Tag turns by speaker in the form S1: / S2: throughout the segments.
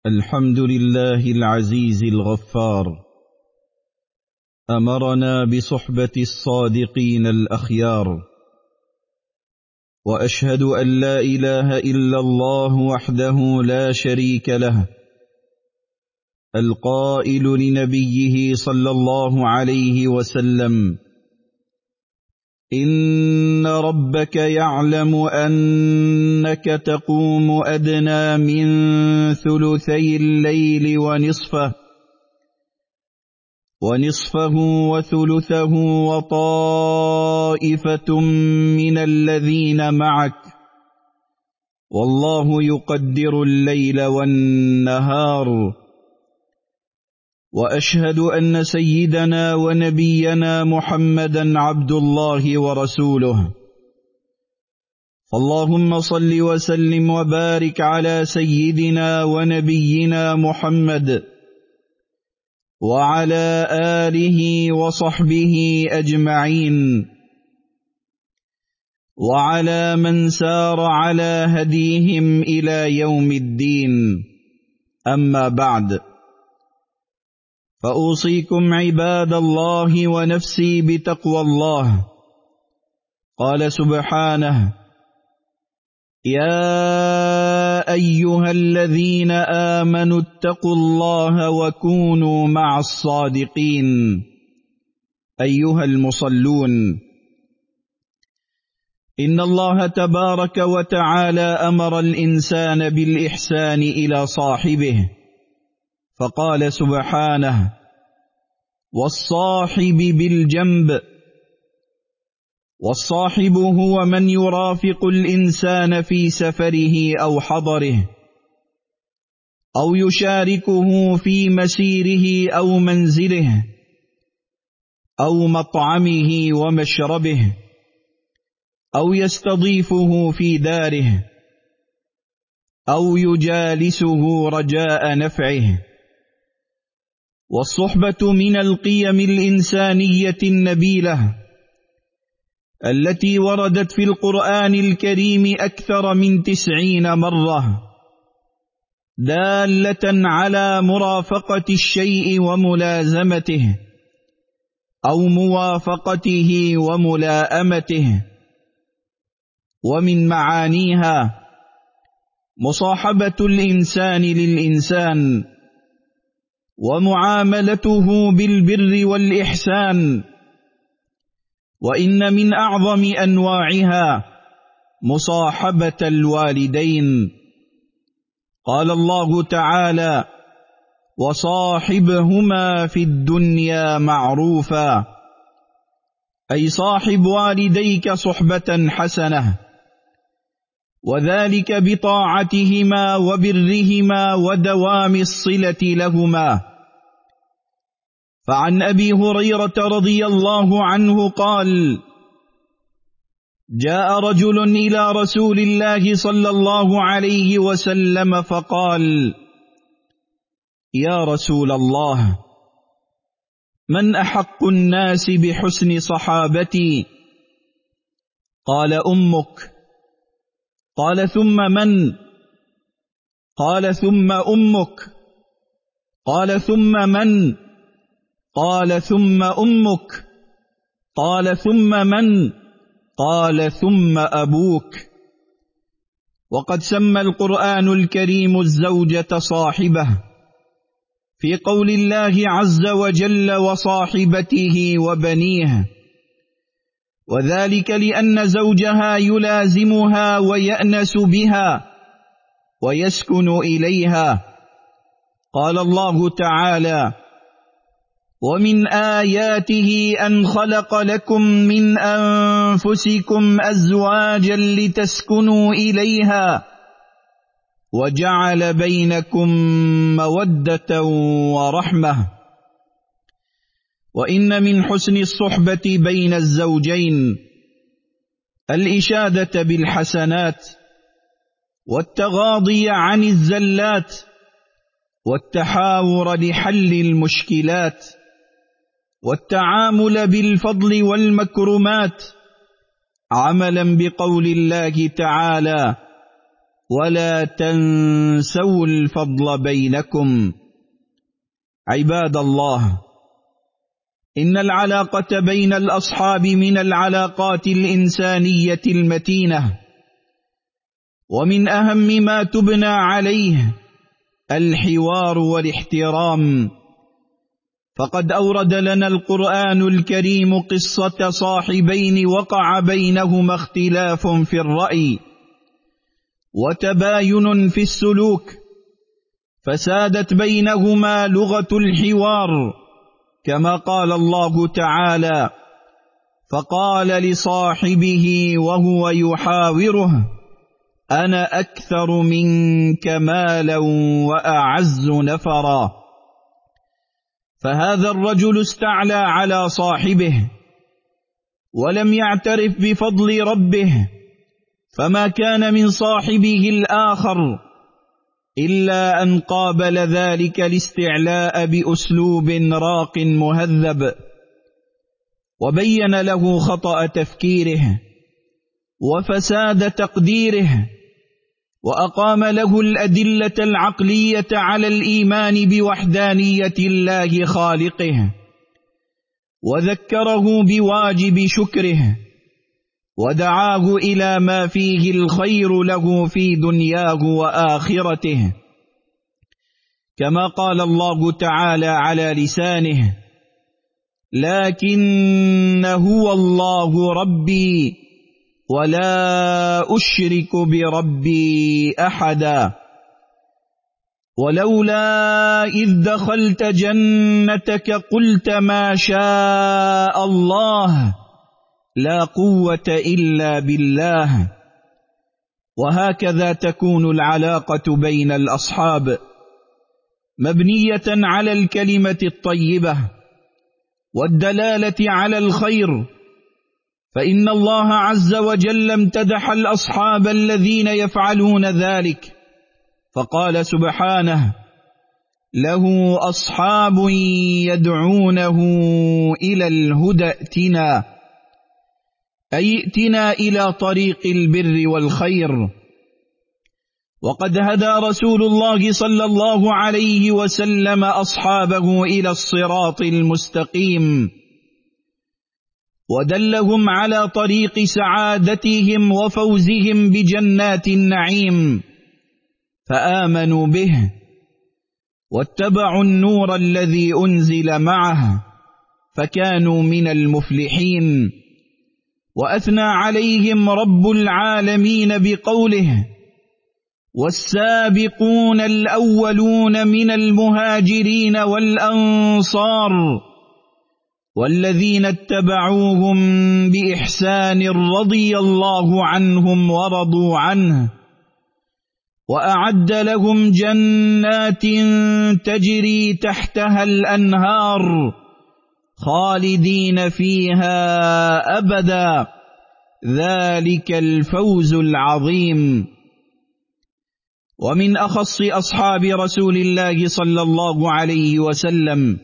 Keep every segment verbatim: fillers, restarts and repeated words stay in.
S1: الحمد لله العزيز الغفار، أمرنا بصحبة الصادقين الأخيار، وأشهد أن لا إله إلا الله وحده لا شريك له، القائل لنبيه صلى الله عليه وسلم: إن ربك يعلم أنك تقوم أدنى من ثلثي الليل ونصفه ونصفه وثلثه وطائفة من الذين معك، والله يقدر الليل والنهار. وأشهد أن سيدنا ونبينا محمدا عبد الله ورسوله، فاللهم صل وسلم وبارك على سيدنا ونبينا محمد وعلى آله وصحبه أجمعين، وعلى من سار على هديهم إلى يوم الدين. أما بعد، فأوصيكم عباد الله ونفسي بتقوى الله. قال سبحانه: يا أيها الذين آمنوا اتقوا الله وكونوا مع الصادقين. أيها المصلون، إن الله تبارك وتعالى أمر الإنسان بالإحسان إلى صاحبه، فقال سبحانه: والصاحب بالجنب. والصاحب هو من يرافق الإنسان في سفره أو حضره، أو يشاركه في مسيره أو منزله، أو مطعمه ومشربه، أو يستضيفه في داره، أو يجالسه رجاء نفعه. والصحبة من القيم الإنسانية النبيلة التي وردت في القرآن الكريم أكثر من تسعين مرة، دالة على مرافقة الشيء وملازمته، أو موافقته وملائمته. ومن معانيها مصاحبة الإنسان للإنسان، ومعاملته بالبر والإحسان. وإن من أعظم أنواعها مصاحبة الوالدين. قال الله تعالى: وصاحبهما في الدنيا معروفا، أي صاحب والديك صحبة حسنة، وذلك بطاعتهما وبرهما ودوام الصلة لهما. فعن أبي هريرة رضي الله عنه قال: جاء رجل إلى رسول الله صلى الله عليه وسلم فقال: يا رسول الله، من أحق الناس بحسن صحابتي؟ قال: أمك. قال: ثم من؟ قال: ثم أمك. قال: ثم من؟ قال: ثم أمك. قال: ثم من؟ قال: ثم أبوك. وقد سمى القرآن الكريم الزوجة صاحبة في قول الله عز وجل: وصاحبته وبنيه، وذلك لأن زوجها يلازمها ويأنس بها ويسكن إليها. قال الله تعالى: ومن آياته أن خلق لكم من أنفسكم أزواجا لتسكنوا إليها وجعل بينكم مودة ورحمة. وإن من حسن الصحبة بين الزوجين الإشادة بالحسنات، والتغاضي عن الزلات، والتحاور لحل المشكلات، والتعامل بالفضل والمكرمات، عملا بقول الله تعالى: ولا تنسوا الفضل بينكم. عباد الله، إن العلاقة بين الأصحاب من العلاقات الإنسانية المتينة، ومن أهم ما تبنى عليه الحوار والاحترام. فقد أورد لنا القرآن الكريم قصة صاحبين وقع بينهما اختلاف في الرأي وتباين في السلوك، فسادت بينهما لغة الحوار، كما قال الله تعالى: فقال لصاحبه وهو يحاوره: أنا أكثر منك مالا وأعز نفرا. فهذا الرجل استعلى على صاحبه ولم يعترف بفضل ربه، فما كان من صاحبه الآخر إلا أن قابل ذلك الاستعلاء بأسلوب راق مهذب، وبين له خطأ تفكيره وفساد تقديره، وأقام له الأدلة العقلية على الإيمان بوحدانية الله خالقه، وذكره بواجب شكره، ودعاه إلى ما فيه الخير له في دنياه وآخرته، كما قال الله تعالى على لسانه: لكن هو الله ربي ولا أشرك بربي أحدا. ولولا إذ دخلت جنتك قلت ما شاء الله لا قوة إلا بالله. وهكذا تكون العلاقة بين الأصحاب مبنية على الكلمة الطيبة والدلالة على الخير، فإن الله عز وجل امتدح الأصحاب الذين يفعلون ذلك، فقال سبحانه: له أصحاب يدعونه إلى الهدى ائتنا، أي ائتنا إلى طريق البر والخير. وقد هدى رسول الله صلى الله عليه وسلم أصحابه إلى الصراط المستقيم، ودلهم على طريق سعادتهم وفوزهم بجنات النعيم، فآمنوا به واتبعوا النور الذي أنزل معه فكانوا من المفلحين. وأثنى عليهم رب العالمين بقوله: والسابقون الأولون من المهاجرين والأنصار والذين اتبعوهم بإحسان رضي الله عنهم ورضوا عنه، وأعد لهم جنات تجري تحتها الأنهار خالدين فيها أبدا، ذلك الفوز العظيم. ومن أخص أصحاب رسول الله صلى الله عليه وسلم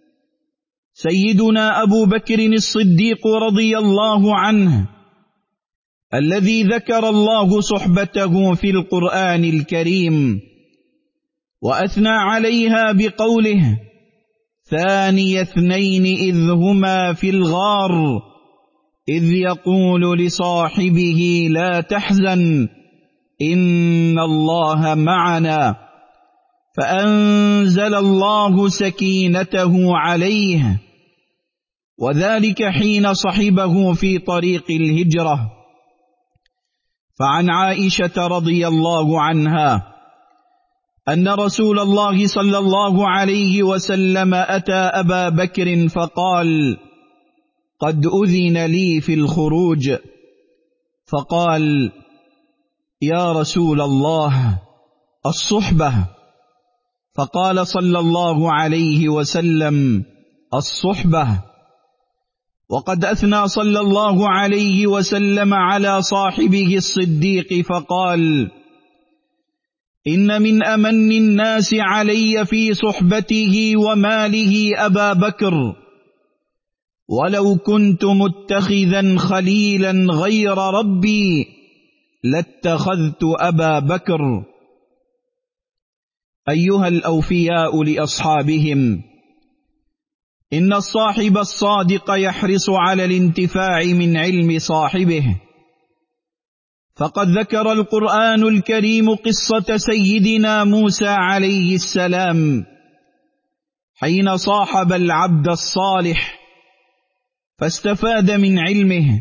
S1: سيدنا أبو بكر الصديق رضي الله عنه، الذي ذكر الله صحبته في القرآن الكريم وأثنى عليها بقوله: ثاني اثنين إذ هما في الغار إذ يقول لصاحبه لا تحزن إن الله معنا، فأنزل الله سكينته عليه، وذلك حين صحبه في طريق الهجرة. فعن عائشة رضي الله عنها أن رسول الله صلى الله عليه وسلم أتى أبا بكر فقال: قد أذن لي في الخروج. فقال: يا رسول الله الصحبة. فقال صلى الله عليه وسلم: الصحبة. وقد أثنى صلى الله عليه وسلم على صاحبه الصديق فقال: إن من أمن الناس علي في صحبته وماله أبا بكر، ولو كنت متخذا خليلا غير ربي لاتخذت أبا بكر. أيها الأوفياء لأصحابهم، إن الصاحب الصادق يحرص على الانتفاع من علم صاحبه، فقد ذكر القرآن الكريم قصة سيدنا موسى عليه السلام حين صاحب العبد الصالح فاستفاد من علمه،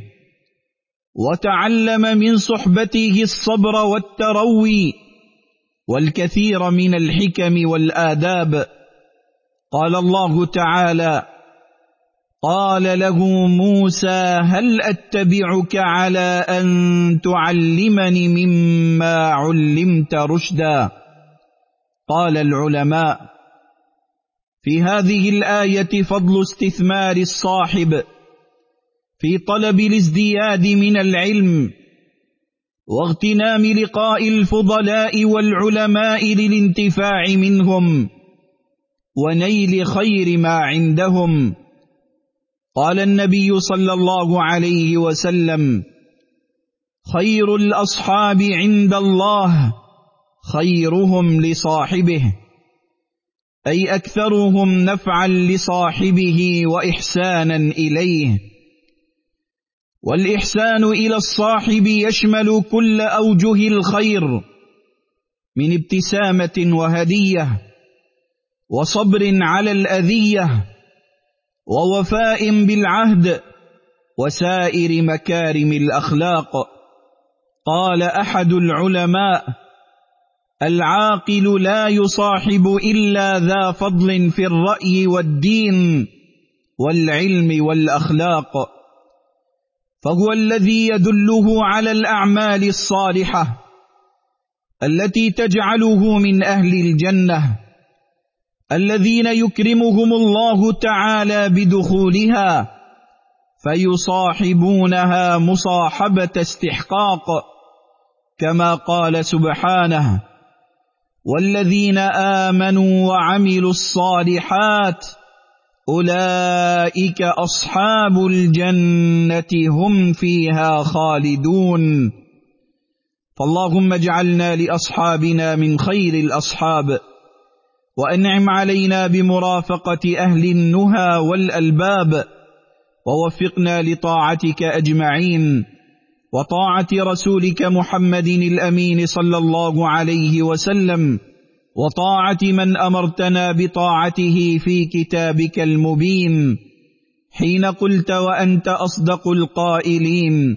S1: وتعلم من صحبته الصبر والتروي والكثير من الحكم والآداب. قال الله تعالى: قال له موسى هل أتبعك على أن تعلمني مما علمت رشدا. قال العلماء: في هذه الآية فضل استثمار الصاحب في طلب الازدياد من العلم، واغتنام لقاء الفضلاء والعلماء للانتفاع منهم ونيل خير ما عندهم. قال النبي صلى الله عليه وسلم: خير الأصحاب عند الله خيرهم لصاحبه، أي أكثرهم نفعا لصاحبه وإحسانا إليه. والإحسان إلى الصاحب يشمل كل أوجه الخير من ابتسامة وهدية وصبر على الأذية ووفاء بالعهد وسائر مكارم الأخلاق. قال أحد العلماء: العاقل لا يصاحب إلا ذا فضل في الرأي والدين والعلم والأخلاق، فهو الذي يدله على الأعمال الصالحة التي تجعله من أهل الجنة، الذين يكرمهم الله تعالى بدخولها فيصاحبونها مصاحبة استحقاق، كما قال سبحانه: والذين آمنوا وعملوا الصالحات أولئك أصحاب الجنة هم فيها خالدون. فاللهم اجعلنا لأصحابنا من خير الأصحاب، وأنعم علينا بمرافقة أهل النهى والألباب، ووفقنا لطاعتك أجمعين وطاعة رسولك محمد الأمين صلى الله عليه وسلم، وطاعة من أمرتنا بطاعته في كتابك المبين، حين قلت وأنت أصدق القائلين: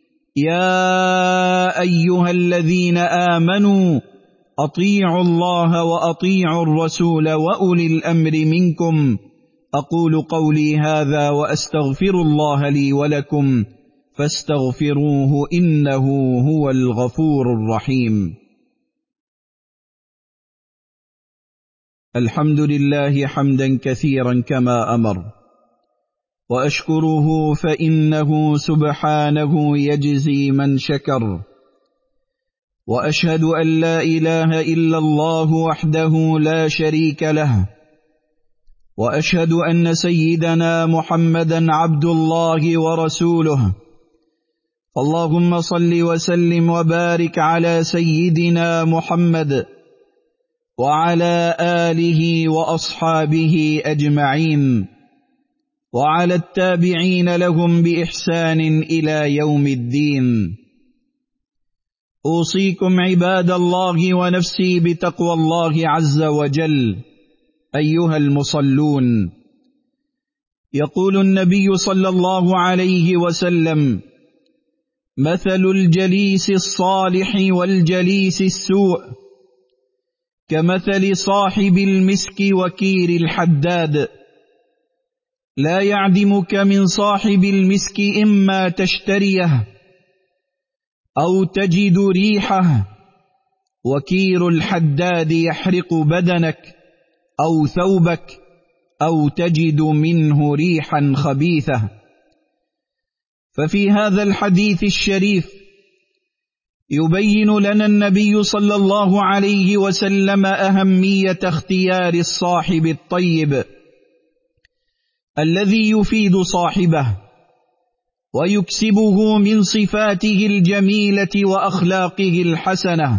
S1: يا أيها الذين آمنوا أطيعوا الله وأطيعوا الرسول وأولي الأمر منكم. أقول قولي هذا وأستغفر الله لي ولكم فاستغفروه إنه هو الغفور الرحيم. الحمد لله حمدا كثيرا كما أمر، وأشكره فإنه سبحانه يجزي من شكر، وأشهد أن لا إله إلا الله وحده لا شريك له، وأشهد أن سيدنا محمدا عبد الله ورسوله. اللهم صل وسلم وبارك على سيدنا محمد وعلى آله وأصحابه أجمعين، وعلى التابعين لهم بإحسان إلى يوم الدين. أوصيكم عباد الله ونفسي بتقوى الله عز وجل. أيها المصلون، يقول النبي صلى الله عليه وسلم: مثل الجليس الصالح والجليس السوء كمثل صاحب المسك وكير الحداد، لا يعدمك من صاحب المسك إما تشتريه أو تجد ريحه، وكير الحداد يحرق بدنك أو ثوبك أو تجد منه ريحا خبيثة. ففي هذا الحديث الشريف يبين لنا النبي صلى الله عليه وسلم أهمية اختيار الصاحب الطيب الذي يفيد صاحبه ويكسبه من صفاته الجميلة وأخلاقه الحسنة،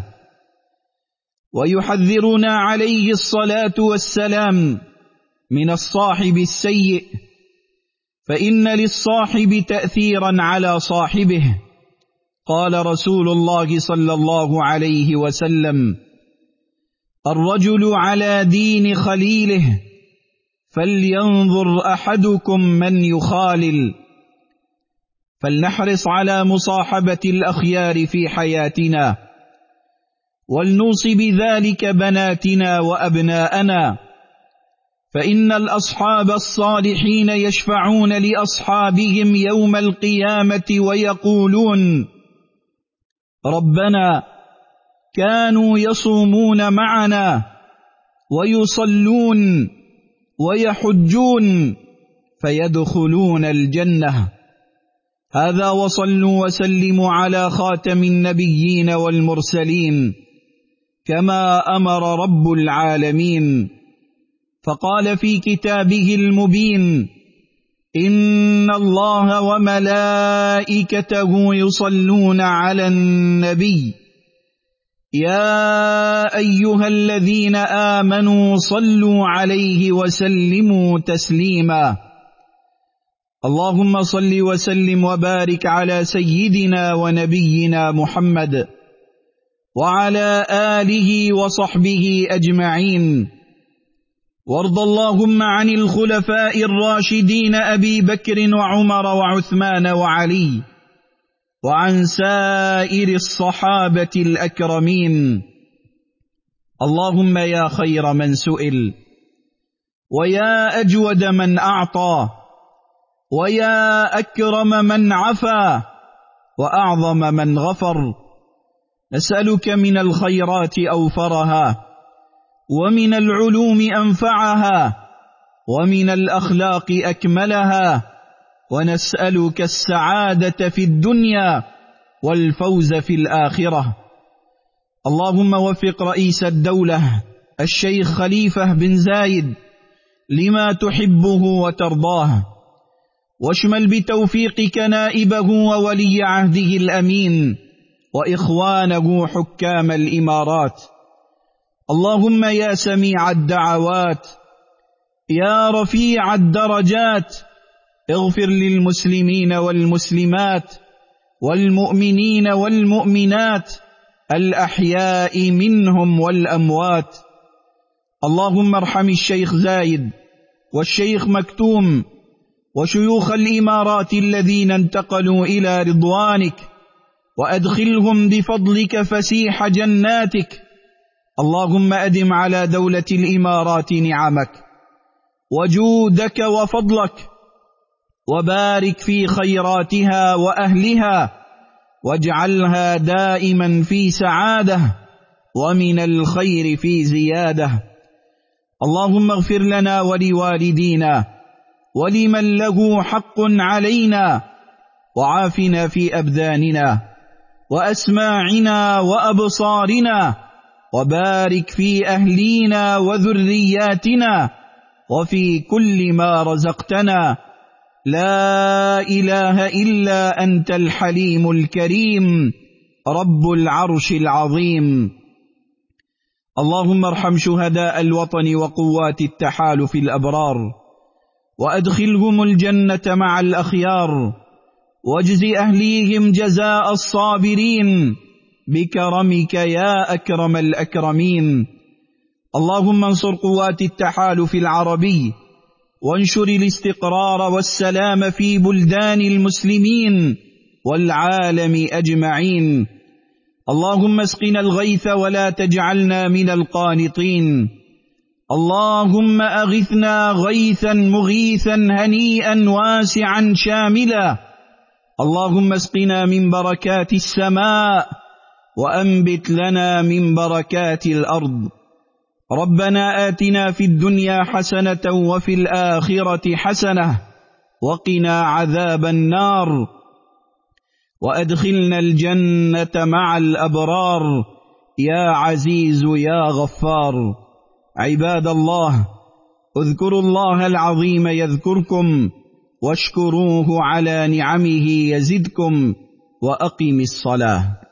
S1: ويحذرنا عليه الصلاة والسلام من الصاحب السيء، فإن للصاحب تأثيرا على صاحبه. قال رسول الله صلى الله عليه وسلم: الرجل على دين خليله، فلينظر أحدكم من يخالل. فلنحرص على مصاحبة الأخيار في حياتنا، ولنوصي بذلك بناتنا وأبناءنا، فإن الأصحاب الصالحين يشفعون لأصحابهم يوم القيامة ويقولون: ربنا كانوا يصومون معنا ويصلون ويحجون فيدخلون الجنة. هذا، وصلوا وسلموا على خاتم النبيين والمرسلين كما أمر رب العالمين. فقال في كتابه المبين: إن الله وملائكته يصلون على النبي يا أيها الذين آمنوا صلوا عليه وسلموا تسليما. اللهم صل وسلم وبارك على سيدنا ونبينا محمد وعلى آله وصحبه أجمعين. وارض اللهم عن الخلفاء الراشدين أبي بكر وعمر وعثمان وعلي، وعن سائر الصحابة الأكرمين. اللهم يا خير من سئل، ويا أجود من أعطى، ويا أكرم من عفا، وأعظم من غفر، نسألك من الخيرات أوفرها، ومن العلوم أنفعها، ومن الأخلاق أكملها، ونسألك السعادة في الدنيا والفوز في الآخرة. اللهم وفق رئيس الدولة الشيخ خليفة بن زايد لما تحبه وترضاه، واشمل بتوفيقك نائبه وولي عهده الأمين وإخوانه حكام الإمارات. اللهم يا سميع الدعوات، يا رفيع الدرجات، اغفر للمسلمين والمسلمات والمؤمنين والمؤمنات الأحياء منهم والأموات. اللهم ارحم الشيخ زايد والشيخ مكتوم وشيوخ الإمارات الذين انتقلوا إلى رضوانك، وأدخلهم بفضلك فسيح جناتك. اللهم أدم على دولة الإمارات نعمك وجودك وفضلك، وبارك في خيراتها وأهلها، واجعلها دائما في سعادة ومن الخير في زيادة. اللهم اغفر لنا ولوالدينا ولمن له حق علينا، وعافنا في أبداننا وأسماعنا وأبصارنا، وبارك في أهلينا وذرياتنا وفي كل ما رزقتنا. لا إله إلا أنت الحليم الكريم رب العرش العظيم. اللهم ارحم شهداء الوطن وقوات التحالف الأبرار، وأدخلهم الجنة مع الأخيار، واجز أهليهم جزاء الصابرين بكرمك يا أكرم الأكرمين. اللهم انصر قوات التحالف العربي، وانشر الاستقرار والسلام في بلدان المسلمين والعالم أجمعين. اللهم اسقنا الغيث ولا تجعلنا من القانطين. اللهم أغثنا غيثا مغيثا هنيئا واسعا شاملا. اللهم اسقنا من بركات السماء، وأنبت لنا من بركات الأرض. ربنا آتنا في الدنيا حسنة وفي الآخرة حسنة وقنا عذاب النار، وأدخلنا الجنة مع الأبرار يا عزيز يا غفار. عباد الله، اذكروا الله العظيم يذكركم، واشكروه على نعمه يزدكم وأقم الصلاة.